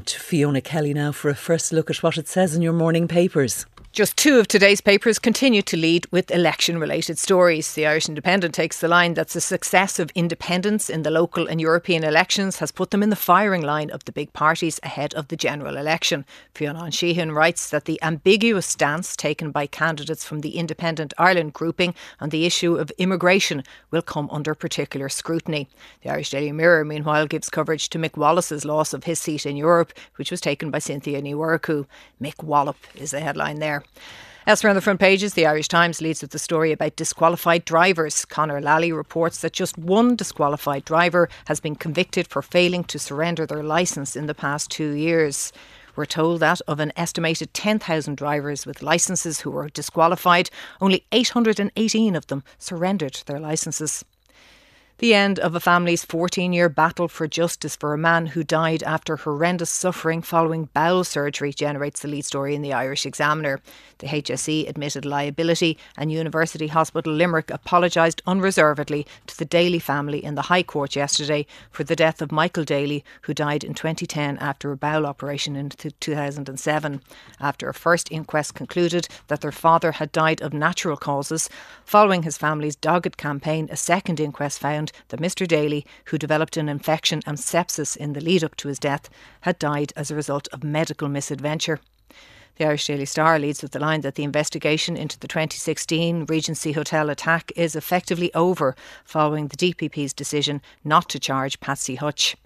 to Fiona Kelly now for a first look at what it says in your morning papers. Just two of today's papers continue to lead with election-related stories. The Irish Independent takes the line that the success of independents in the local and European elections has put them in the firing line of the big parties ahead of the general election. Fiona Sheehan writes that the ambiguous stance taken by candidates from the Independent Ireland grouping on the issue of immigration will come under particular scrutiny. The Irish Daily Mirror, meanwhile, gives coverage to Mick Wallace's loss of his seat in Europe, which was taken by Cynthia Ní Mhurchu. Mick Wallop is the headline there. Elsewhere on the front pages, the Irish Times leads with the story about disqualified drivers. Conor Lally reports that just one disqualified driver has been convicted for failing to surrender their licence in the past 2 years. We're told that of an estimated 10,000 drivers with licences who were disqualified, only 818 of them surrendered their licences. The end of a family's 14-year battle for justice for a man who died after horrendous suffering following bowel surgery generates the lead story in the Irish Examiner. The HSE admitted liability and University Hospital Limerick apologised unreservedly to the Daly family in the High Court yesterday for the death of Michael Daly, who died in 2010 after a bowel operation in 2007. After a first inquest concluded that their father had died of natural causes, following his family's dogged campaign, a second inquest found that Mr Daly, who developed an infection and sepsis in the lead up to his death, had died as a result of medical misadventure. The Irish Daily Star leads with the line that the investigation into the 2016 Regency Hotel attack is effectively over following the DPP's decision not to charge Patsy Hutch.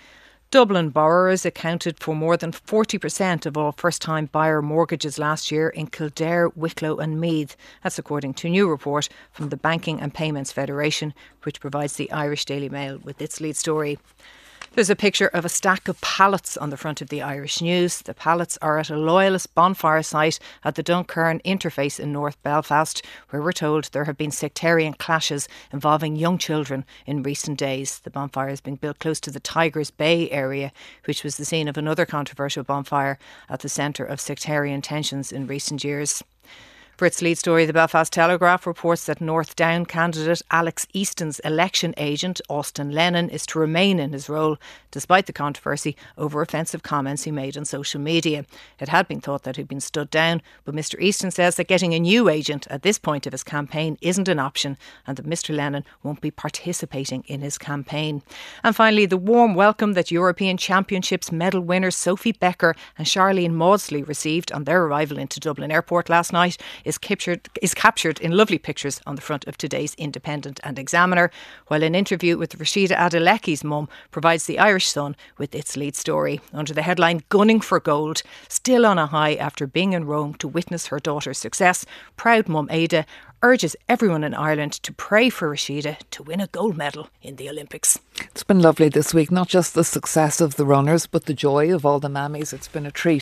Dublin borrowers accounted for more than 40% of all first-time buyer mortgages last year in Kildare, Wicklow and Meath. That's according to a new report from the Banking and Payments Federation, which provides the Irish Daily Mail with its lead story. There's a picture of a stack of pallets on the front of the Irish News. The pallets are at a loyalist bonfire site at the Dunkern interface in North Belfast, where we're told there have been sectarian clashes involving young children in recent days. The bonfire is being built close to the Tigers Bay area, which was the scene of another controversial bonfire at the centre of sectarian tensions in recent years. For its lead story, the Belfast Telegraph reports that North Down candidate Alex Easton's election agent, Austin Lennon, is to remain in his role, despite the controversy over offensive comments he made on social media. It had been thought that he'd been stood down, but Mr Easton says that getting a new agent at this point of his campaign isn't an option and that Mr Lennon won't be participating in his campaign. And finally, the warm welcome that European Championships medal winners Sophie Becker and Charlene Maudsley received on their arrival into Dublin Airport last night is captured in lovely pictures on the front of today's Independent and Examiner, while an interview with Rashida Adelecki's mum provides the Irish Sun with its lead story. Under the headline, Gunning for Gold, still on a high after being in Rome to witness her daughter's success, proud mum Ada urges everyone in Ireland to pray for Rashida to win a gold medal in the Olympics. It's been lovely this week, not just the success of the runners, but the joy of all the mammies. It's been a treat.